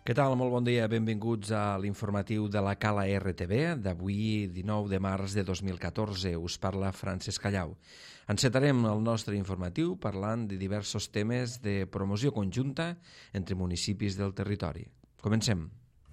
Què tal? Molt bon dia. Benvinguts a l'informatiu de la Cala RTV d'avui, 19 de març de 2014. Us parla Francesc Callau. Encetarem el nostre informatiu parlant de diversos temes de promoció conjunta entre municipis del territori. Comencem.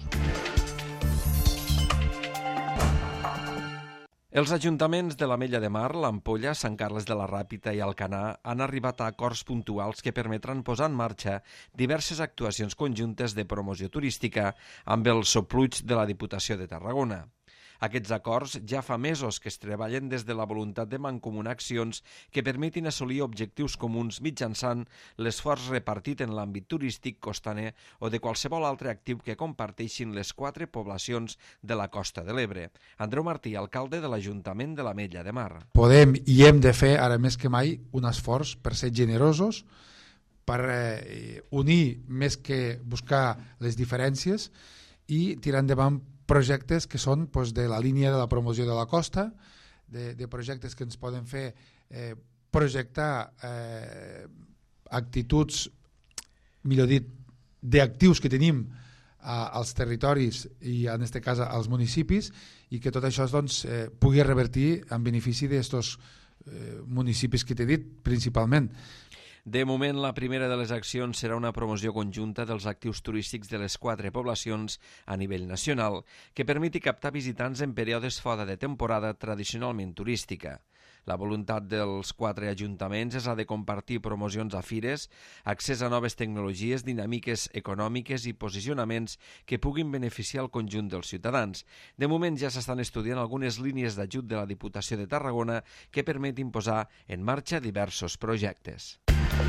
Els ajuntaments de l'Ametlla de Mar, l'Ampolla, Sant Carles de la Ràpita i Alcanar han arribat a acords puntuals que permetran posar en marxa diverses actuacions conjuntes de promoció turística amb el sopluig de la Diputació de Tarragona. Aquests acords ja fa mesos que es treballen des de la voluntat de mancomunar accions que permetin assolir objectius comuns mitjançant l'esforç repartit en l'àmbit turístic, costaner o de qualsevol altre actiu que comparteixin les 4 poblacions de la Costa de l'Ebre. Andreu Martí, alcalde de l'Ajuntament de l'Ametlla de Mar. Podem i hem de fer, ara més que mai, un esforç per ser generosos, per unir més que buscar les diferències i tirar endavant projectes que són de la línia de la promoció de la costa, de projectes que ens poden fer projectar actituds, millor dit, d'actius que tenim als territoris i en aquest cas als municipis, i que tot això pugui revertir en benefici d'aquests municipis que t'he dit principalment. De moment, la primera de les accions serà una promoció conjunta dels actius turístics de les 4 poblacions a nivell nacional, que permeti captar visitants en períodes fora de temporada tradicionalment turística. La voluntat dels 4 ajuntaments és la de compartir promocions a fires, accés a noves tecnologies, dinàmiques econòmiques i posicionaments que puguin beneficiar el conjunt dels ciutadans. De moment ja s'estan estudiant algunes línies d'ajut de la Diputació de Tarragona que permetin posar en marxa diversos projectes.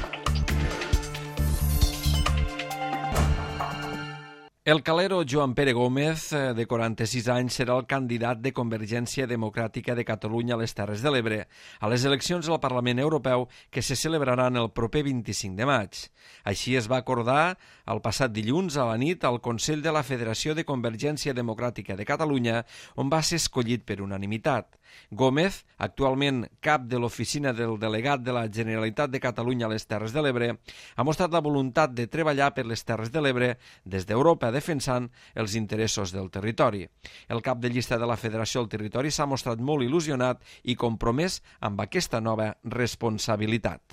El calero Joan Pere Gómez, de 46 anys, serà el candidat de Convergència Democràtica de Catalunya a les Terres de l'Ebre a les eleccions al Parlament Europeu que se celebraran el proper 25 de maig. Així es va acordar el passat dilluns a la nit al Consell de la Federació de Convergència Democràtica de Catalunya, on va ser escollit per unanimitat. Gómez, actualment cap de l'oficina del delegat de la Generalitat de Catalunya a les Terres de l'Ebre, ha mostrat la voluntat de treballar per les Terres de l'Ebre des d'Europa, defensant els interessos del territori. El cap de llista de la Federació del Territori s'ha mostrat molt il·lusionat i compromès amb aquesta nova responsabilitat.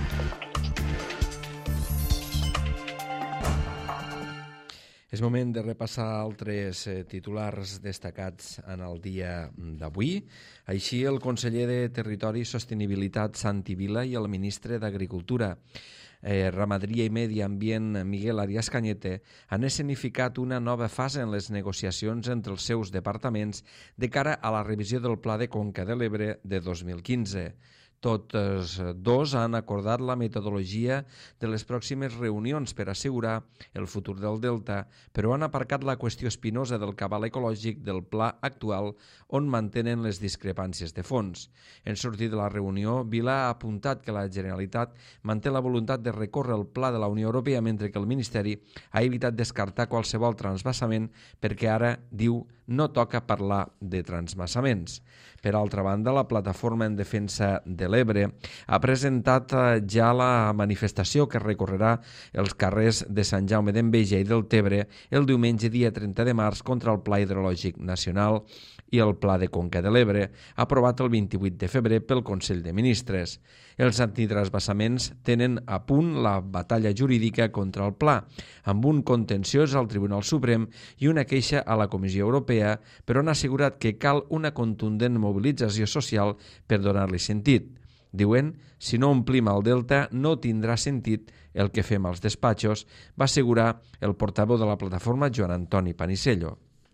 És moment de repassar altres titulars destacats en el dia d'avui. Així, el conseller de Territori i Sostenibilitat, Santi Vila, i el ministre d'Agricultura, Ramaderia i Medi Ambient, Miguel Arias Cañete, han escenificat una nova fase en les negociacions entre els seus departaments de cara a la revisió del Pla de Conca de l'Ebre de 2015. Tots dos han acordat la metodologia de les pròximes reunions per assegurar el futur del Delta, però han aparcat la qüestió espinosa del cabal ecològic del pla actual, on mantenen les discrepàncies de fons. En sortir de la reunió, Vila ha apuntat que la Generalitat manté la voluntat de recórrer el pla de la Unió Europea, mentre que el Ministeri ha evitat descartar qualsevol transvassament perquè ara, diu, no toca parlar de transvassaments. Per altra banda, la Plataforma en Defensa de l'Ebre ha presentat ja la manifestació que recorrerà els carrers de Sant Jaume d'Enveja i del Tebre el diumenge dia 30 de març contra el Pla Hidrològic Nacional i el Pla de Conca de l'Ebre, aprovat el 28 de febrer pel Consell de Ministres. Els antitransvassaments tenen a punt la batalla jurídica contra el pla, amb un contenciós al Tribunal Suprem i una queixa a la Comissió Europea, però han assegurat que cal una contundent mobilització social per donar-li sentit. Diuen, si no omplim el Delta no tindrà sentit el que fem als despatxos, va assegurar el portaveu de la plataforma Joan Antoni Panisello.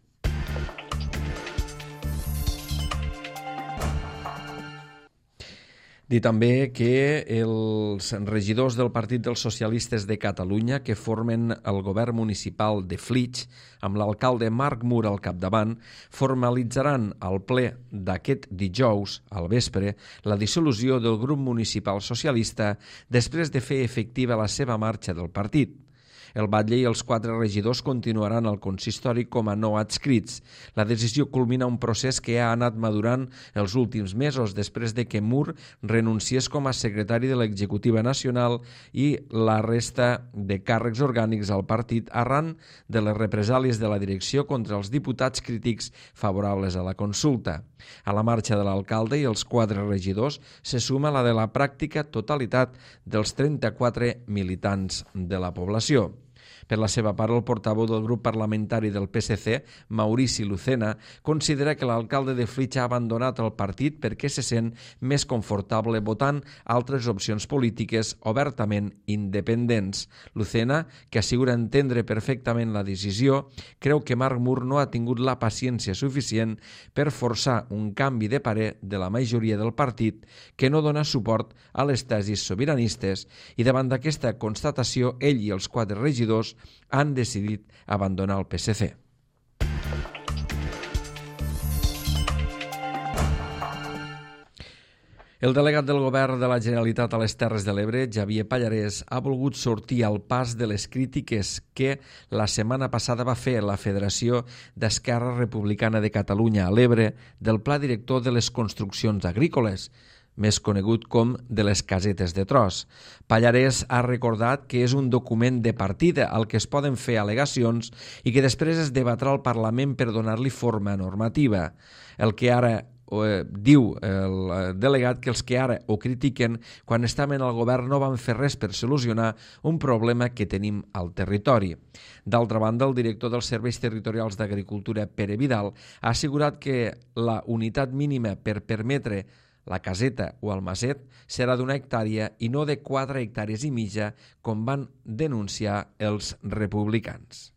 Dir també que els regidors del Partit dels Socialistes de Catalunya que formen el govern municipal de Flix, amb l'alcalde Marc Mur al capdavant, formalitzaran al ple d'aquest dijous, al vespre, la dissolució del grup municipal socialista després de fer efectiva la seva marxa del partit. El batlle i els 4 regidors continuaran al consistori com a no adscrits. La decisió culmina un procés que ha anat madurant els últims mesos després de que Mur renunciés com a secretari de l'executiva nacional i la resta de càrrecs orgànics al partit arran de les represàlies de la direcció contra els diputats crítics favorables a la consulta. A la marxa de l'alcalde i els 4 regidors se suma la de la pràctica totalitat dels 34 militants de la població. Per la seva part, el portaveu del grup parlamentari del PSC, Maurici Lucena, considera que l'alcalde de Flix ha abandonat el partit perquè se sent més confortable votant altres opcions polítiques obertament independents. Lucena, que assegura entendre perfectament la decisió, creu que Marc Mur no ha tingut la paciència suficient per forçar un canvi de parer de la majoria del partit que no dona suport a les tesis sobiranistes i davant d'aquesta constatació ell i els 4 regidors han decidit abandonar el PSC. El delegat del Govern de la Generalitat a les Terres de l'Ebre, Xavier Pallarès, ha volgut sortir al pas de les crítiques que la setmana passada va fer la Federació d'Esquerra Republicana de Catalunya a l'Ebre del Pla Director de les Construccions Agrícoles, més conegut com de les casetes de tros. Pallarès ha recordat que és un document de partida al que es poden fer al·legacions i que després es debatrà al Parlament per donar-li forma normativa. El que ara diu el delegat que els que ara ho critiquen quan estaven al govern no van fer res per solucionar un problema que tenim al territori. D'altra banda, el director dels Serveis Territorials d'Agricultura, Pere Vidal, ha assegurat que la unitat mínima per permetre la caseta o el maset serà d'1 hectàrea i no de 4 hectàrees i mitja, com van denunciar els republicans.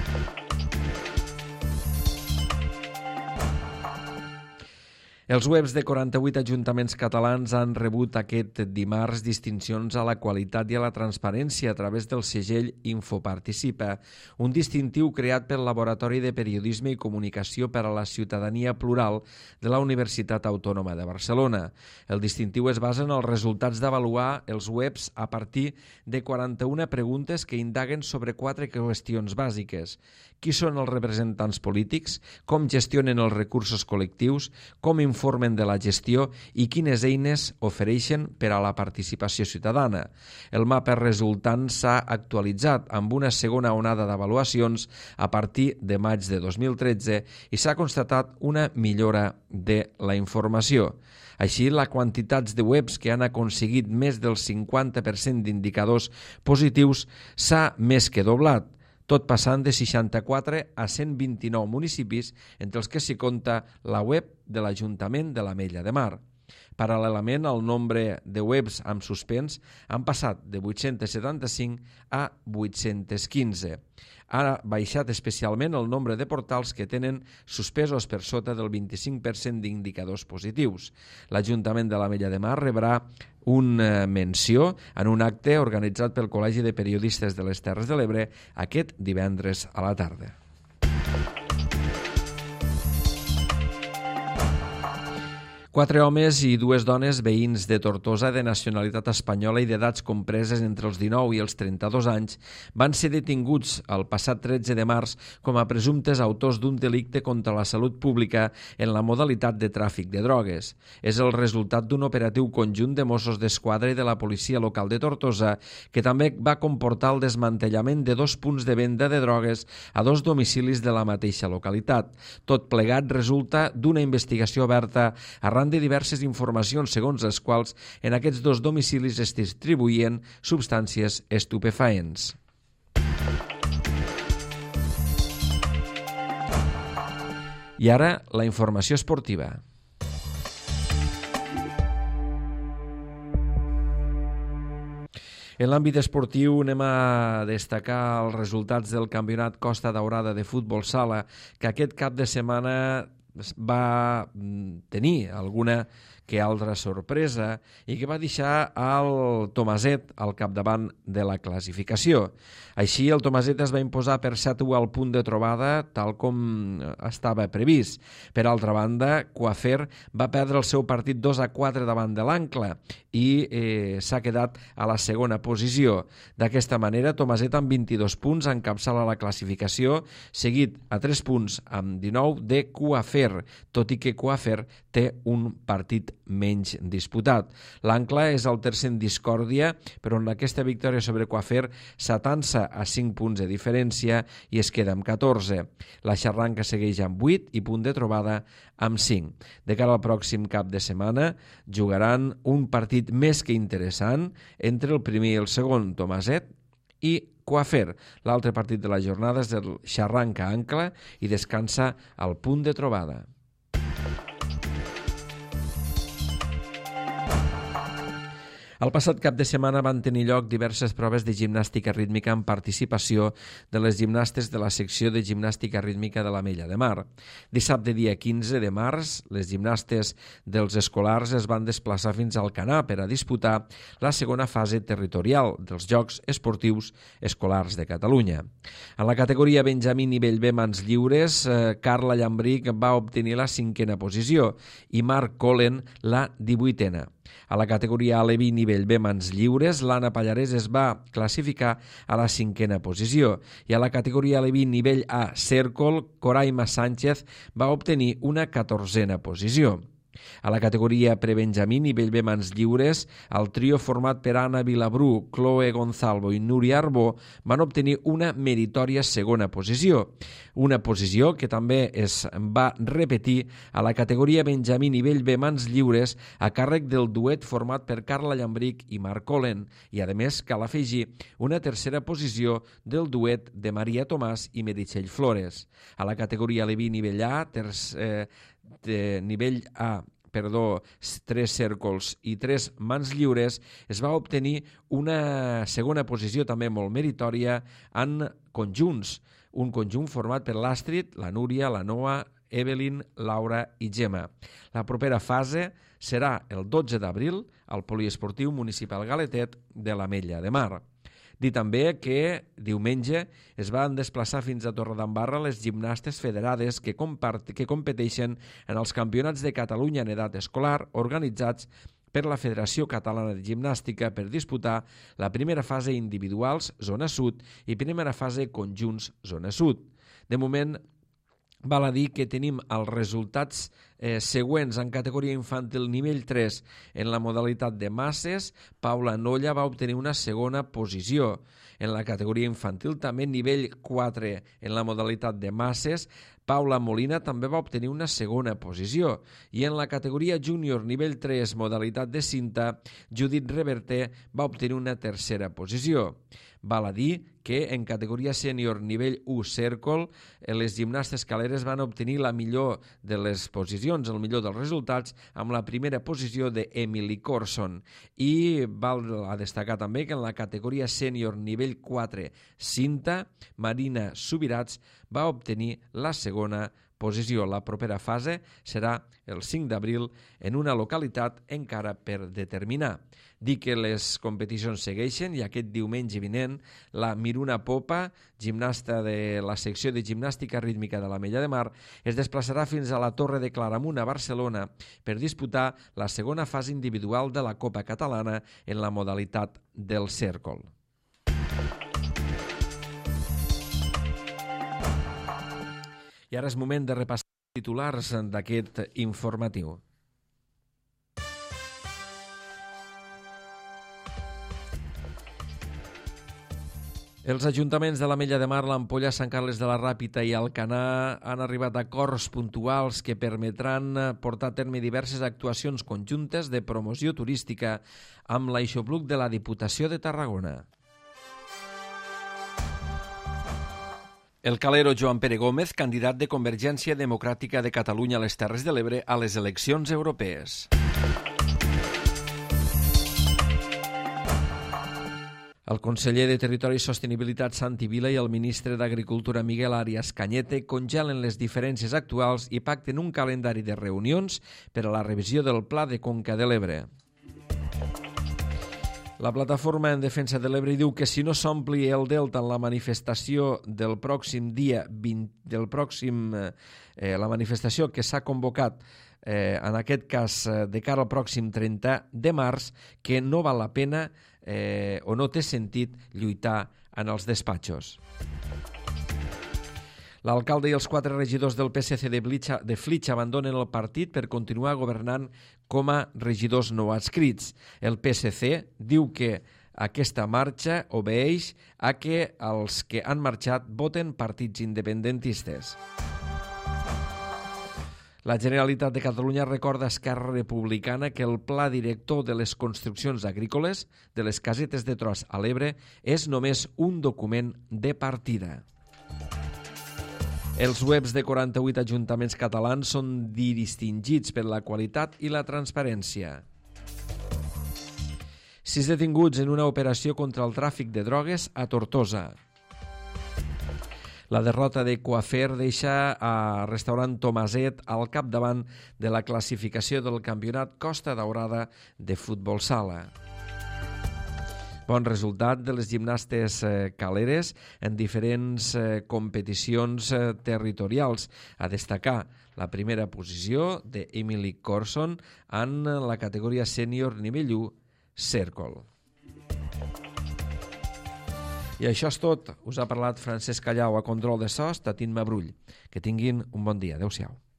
Els webs de 48 ajuntaments catalans han rebut aquest dimarts distincions a la qualitat i a la transparència a través del segell Infoparticipa, un distintiu creat pel Laboratori de Periodisme i Comunicació per a la Ciutadania Plural de la Universitat Autònoma de Barcelona. El distintiu es basa en els resultats d'avaluar els webs a partir de 41 preguntes que indaguen sobre 4 qüestions bàsiques. Qui són els representants polítics? Com gestionen els recursos col·lectius? Com informen de la gestió i quines eines ofereixen per a la participació ciutadana. El mapa resultant s'ha actualitzat amb una segona onada d'avaluacions a partir de maig de 2013 i s'ha constatat una millora de la informació. Així, la quantitat de webs que han aconseguit més del 50% d'indicadors positius s'ha més que doblat, tot passant de 64 a 129 municipis, entre els que s'hi compta la web de l'Ajuntament de l'Ametlla de Mar. Paral·lelament, el nombre de webs amb suspens han passat de 875 a 815. Ha baixat especialment el nombre de portals que tenen suspesos per sota del 25% d'indicadors positius. L'Ajuntament de l'Ametlla de Mar rebrà una menció en un acte organitzat pel Col·legi de Periodistes de les Terres de l'Ebre aquest divendres a la tarda. Quatre homes i dues dones veïns de Tortosa de nacionalitat espanyola i d'edats compreses entre els 19 i els 32 anys van ser detinguts el passat 13 de març com a presumptes autors d'un delicte contra la salut pública en la modalitat de tràfic de drogues. És el resultat d'un operatiu conjunt de Mossos d'Esquadra i de la policia local de Tortosa que també va comportar el desmantellament de 2 punts de venda de drogues a 2 domicilis de la mateixa localitat. Tot plegat resulta d'una investigació oberta arran de diverses informacions segons les quals en aquests 2 domicilis es distribuïen substàncies estupefaents. I ara la informació esportiva. En l'àmbit esportiu anem a destacar els resultats del Campionat Costa Daurada de futbol sala, que aquest cap de setmana va tenir alguna que altra sorpresa, i que va deixar el Tomaset al capdavant de la classificació. Així, el Tomaset es va imposar per 7-1 al punt de trobada, tal com estava previst. Per altra banda, Coafer va perdre el seu partit 2-4 davant de l'Ancla i s'ha quedat a la segona posició. D'aquesta manera, Tomaset amb 22 punts encapçala la classificació, seguit a 3 punts amb 19 de Coafer, tot i que Coafer té un partit menys disputat. L'Ancla és el tercer en discòrdia, però en aquesta victòria sobre Coafer s'atansa a 5 punts de diferència i es queda amb 14. La Xarranca segueix amb 8 i punt de trobada amb 5. De cara al pròxim cap de setmana jugaran un partit més que interessant entre el primer i el segon, Tomaset i Coafer. L'altre partit de la jornada és el Xarranca-Ancla i descansa al punt de trobada. El passat cap de setmana van tenir lloc diverses proves de gimnàstica rítmica amb participació de les gimnastes de la secció de gimnàstica rítmica de l'Ametlla de Mar. Dissabte, dia 15 de març, les gimnastes dels escolars es van desplaçar fins al Canà per a disputar la segona fase territorial dels Jocs Esportius Escolars de Catalunya. En la categoria Benjamí nivell B mans lliures, Carla Llambric va obtenir la 5a posició i Marc Colen la 18a. A la categoria Aleví nivell B mans lliures, l'Anna Pallarès es va classificar a la 5a posició i a la categoria Aleví nivell A cèrcol, Coraima Sánchez va obtenir una 14a posició. A la categoria prebenjamí nivell B mans lliures, el trio format per Anna Vilabrú, Chloe Gonzalvo i Núria Arbó van obtenir una meritòria segona posició. Una posició que també es va repetir a la categoria benjamí nivell B mans lliures a càrrec del duet format per Carla Llambric i Marc Colen i, a més, cal afegir una tercera posició del duet de Maria Tomàs i Meritxell Flores. A la categoria Aleví nivell A, nivell A, 3 cèrcols i 3 mans lliures, es va obtenir una segona posició també molt meritòria en conjunts, un conjunt format per l'Astrid, la Núria, la Noa, Evelyn, Laura i Gemma. La propera fase serà el 12 d'abril al Poliesportiu Municipal Galetet de l'Ametlla de Mar. Dir també que diumenge es van desplaçar fins a Torredembarra les gimnastes federades que competeixen en els campionats de Catalunya en edat escolar organitzats per la Federació Catalana de Gimnàstica per disputar la primera fase individuals zona sud i primera fase conjunts zona sud. De moment, val a dir que tenim els resultats següents en categoria infantil nivell 3 en la modalitat de masses. Paula Nolla va obtenir una segona posició. En la categoria infantil també nivell 4 en la modalitat de masses, Paula Molina també va obtenir una segona posició. I en la categoria júnior nivell 3 modalitat de cinta, Judit Reverter va obtenir una tercera posició. Val a dir que en categoria sènior nivell 1 cèrcol, les gimnastes caleres van obtenir la millor de les posicions, el millor dels resultats, amb la primera posició d'Emily Corson. I val a destacar també que en la categoria sènior nivell 4 cinta, Marina Subirats va obtenir la segona posició. La propera fase serà el 5 d'abril en una localitat encara per determinar. Dir que les competicions segueixen i aquest diumenge vinent la Miruna Popa, gimnasta de la secció de gimnàstica rítmica de l'Ametlla de Mar, es desplaçarà fins a la Torre de Claramunt a Barcelona per disputar la segona fase individual de la Copa Catalana en la modalitat del cèrcol. I ara és moment de repassar els titulars d'aquest informatiu. Els ajuntaments de l'Ametlla de Mar, l'Ampolla, Sant Carles de la Ràpita i Alcanar han arribat a acords puntuals que permetran portar a terme diverses actuacions conjuntes de promoció turística amb l'Aixopluc de la Diputació de Tarragona. El calero Joan Pere Gómez, candidat de Convergència Democràtica de Catalunya a les Terres de l'Ebre a les eleccions europees. El conseller de Territori i Sostenibilitat Santi Vila i el ministre d'Agricultura Miguel Arias Cañete congelen les diferències actuals i pacten un calendari de reunions per a la revisió del Pla de Conca de l'Ebre. La plataforma en defensa de l'Ebre diu que si no s'ompli el delta en la manifestació del pròxim dia 20, la manifestació que s'ha convocat en aquest cas de cara al pròxim 30 de març, que no val la pena o no té sentit lluitar en els despatxos. L'alcalde i els 4 regidors del PSC de Flix abandonen el partit per continuar governant com a regidors no adscrits. El PSC diu que aquesta marxa obeeix a que els que han marxat voten partits independentistes. La Generalitat de Catalunya recorda a Esquerra Republicana que el pla director de les construccions agrícoles de les casetes de tros a l'Ebre és només un document de partida. Els webs de 48 ajuntaments catalans són distingits per la qualitat i la transparència. 6 detinguts en una operació contra el tràfic de drogues a Tortosa. La derrota de Coafer deixa a Restaurant Tomaset al capdavant de la classificació del campionat Costa Daurada de futbol sala. Bon resultat de les gimnastes caleres en diferents competicions territorials. A destacar la primera posició d'Emily Corson en la categoria sènior nivell 1 Cèrcol. I això és tot. Us ha parlat Francesc Callau, a control de so, Tatín Mabrull. Que tinguin un bon dia. Adéu-siau.